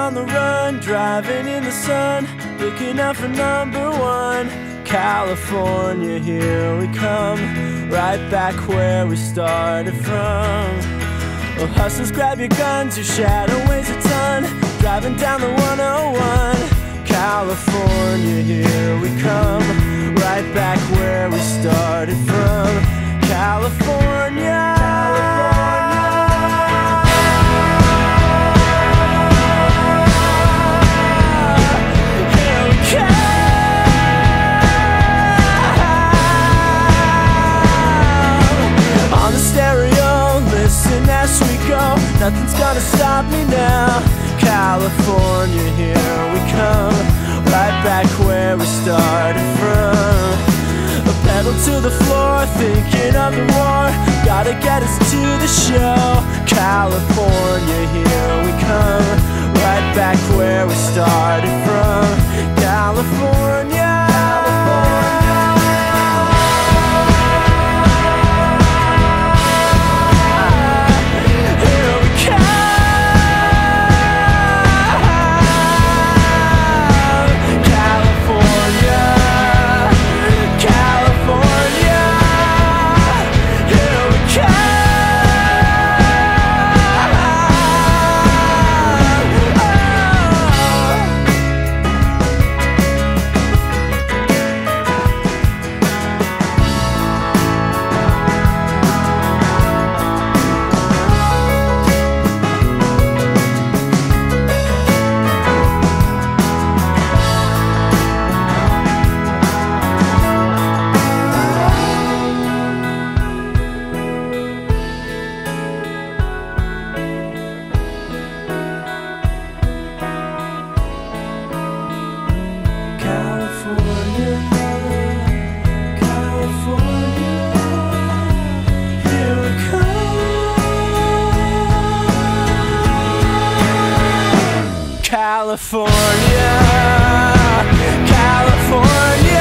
on the run, driving in the sun, looking out for number one. California, here we come, right back where we started from. Oh, hustlers, grab your guns, your shadow weighs a ton, driving down the 101. California, here we come, right back where we started from. California. Nothing's gonna stop me now. California, here we come, right back where we started from. A pedal to the floor, thinking of the war, gotta get us to the show. California, here we come, right back where we started from. California. California, California.